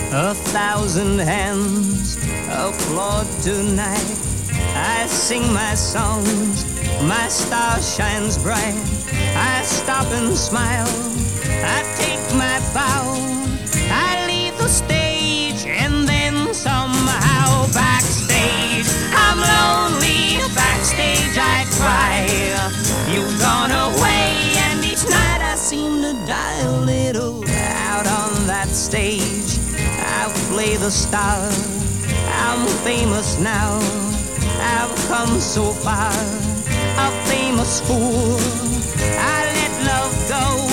1,000 hands applaud tonight. I sing my songs, my star shines bright. I stop and smile, I take my bow. I leave the stage and then somehow backstage I'm lonely, backstage I cry. You've gone away and each night I seem to die a little. Out on that stage I play the star. I'm famous now, I've come so far. A famous fool, I let love go.